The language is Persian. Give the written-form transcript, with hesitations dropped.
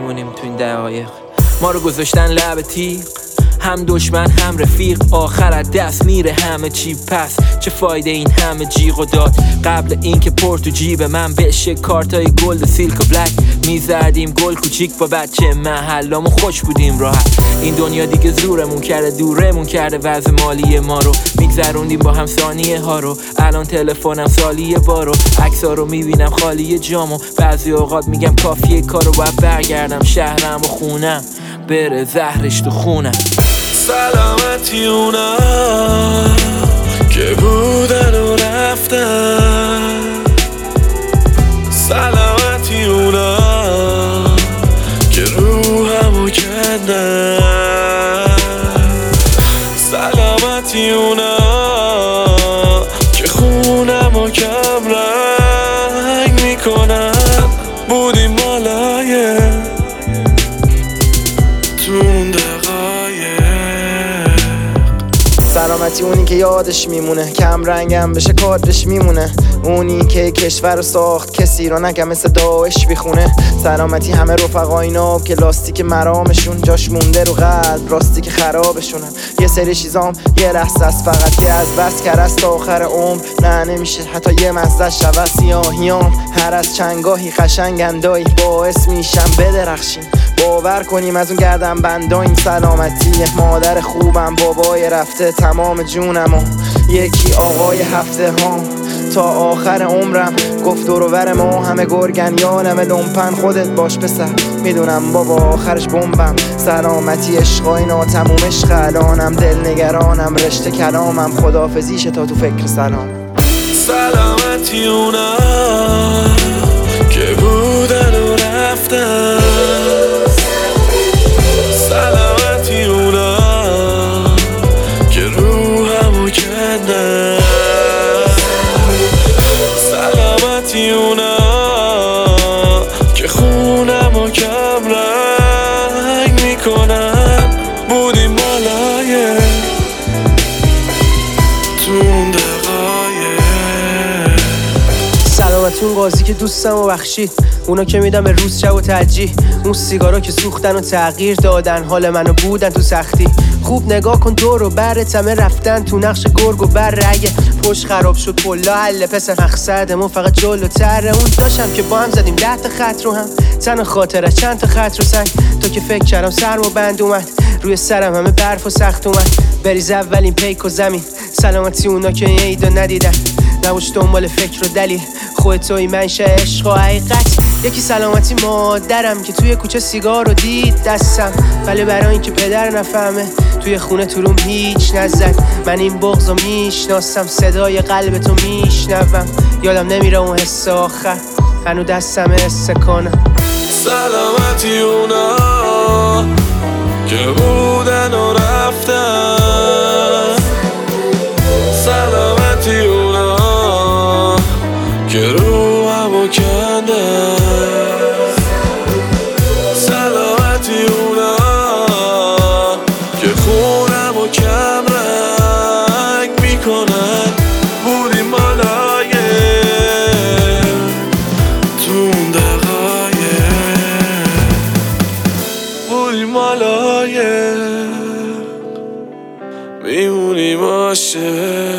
میمونیم تو این دقایق. ما رو گذاشتن لب تیغ، هم دشمن هم رفیق، آخر از دست میره همه چی. پس چه فایده این همه جیغ و داد؟ قبل اینکه پر تو جیب من بشه کارتای گلد و سیلک و بلک، میزدیم گل کوچیک با بچه محلامون، خوش بودیم راحت. این دنیا دیگه زورمون کرده، دورمون کرده وضع مالی ما رو، میگذروندیم با هم ثانیه ها رو. الان تلفنم سالیه بارو، عکس‌ها رو میبینم خالی جامو. بعضی اوقات میگم کافیه کارو باید برگردم شهرم و خونم، بره زهرش تو خونم. سلامتی اونا که بودن و رفتن، سلامتی اونا که روحمو کندن، سلامتی اونا که خونمو کم رنگ میکنن. بودیم مالای تون سلامتی اونی که یادش میمونه، کم رنگم بشه کادرش میمونه. اونی که کشور رو ساخت کسی رو نگم مثل داعش بیخونه. سلامتی همه رفقای ناب که لاستیک مرامشون جاش مونده رو قلب، راستی که خرابشونن. یه سری چیزام یه لحظه است فقط که از بس کرست تا آخر عمر نه نمیشه حتی یه مزده شود. سیاهیام هر از چنگاهی قشنگندایی باعث میشم بدرخشیم. باور کنیم از اون گردن بندا این سلامتی. مادر خوبم بابای رفته تمام جونم و یکی آقای هفته ها تا آخر عمرم. گفت دور و بر ما همه گرگن یانم لومپن، خودت باش پسر میدونم بابا آخرش بمبم. سلامتی عشقای ناتموم عشق الانم، دل نگرانم رشته کلامم، خدافزیشه تا تو فکر سلام. سلامتی اونا که بودن و رفتن، سلامتی اونا که روحمو کندن، سلامتی اونا که خونمو کم رنگ میکنن. بودیم مالای تون دقایق. سلامتی اون قاضی که دوستم و بخشید، اونا که میدن به روز شب و ترجیح، اون سیگارا که سوختن و تغییر دادن حال منو بودن تو سختی. خوب نگاه کن دور و برت همه رفتن تو نقش گرگ و بره. اگه پشت خراب شد کلا حل پسر، مقصدمون فقط جلوتره. اون داشتم که با هم زدیم 10 تا خط رو هم، تن خاطره چند تا خط رو سنگ. تا که فکر کردم سرم و بند اومد، روی سرم همه برف و سخت اومد. بریز اولین پیک و زمین، سلامتی اونا که عیدو ندیدن، نباش دنبال فکر و دلیل، خودتوی منشه عشق و حقیقت. یکی سلامتی مادرم که توی کوچه سیگار رو دید دستم، ولی برای این که پدر نفهمه توی خونه تو روم هیچ نزد. من این بغض رو میشناسم، صدای قلب تو میشنوم، یادم نمیره اون حس آخر هنو دستم حس کنم. سلامتی اونا که بودن و رفتن، سلامتی اونا که روحمو کندن، سلامتی اونا که خونمو کم رنگ میکنن. بودیم مالای تون دقایق، بودیم مالای میمونیم عاشق.